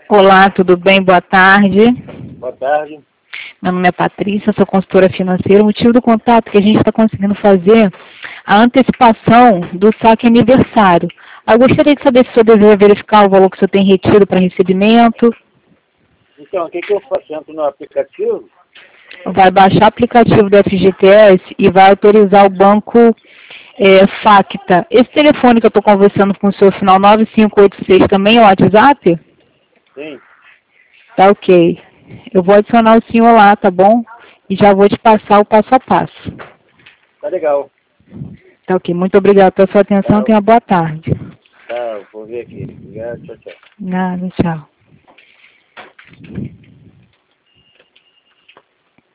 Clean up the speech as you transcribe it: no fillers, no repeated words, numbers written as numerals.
Olá, tudo bem? Boa tarde. Boa tarde. Meu nome é Patrícia, sou consultora financeira. O motivo do contato é que a gente está conseguindo fazer a antecipação do saque aniversário. Eu gostaria de saber se o senhor deseja verificar o valor que o senhor tem retido para recebimento. Então, o que eu faço? Entro no aplicativo? Vai baixar o aplicativo do FGTS e vai autorizar o banco Facta. Esse telefone que eu estou conversando com o senhor, final 9586, também é o WhatsApp? Sim. Tá ok. Eu vou adicionar o senhor lá, tá bom? E já vou te passar o passo a passo. Tá legal. Tá ok. Muito obrigada pela sua atenção. Tá, Tenha boa tarde. tá, vou ver aqui. Obrigado, tchau, tchau. Nada, tchau.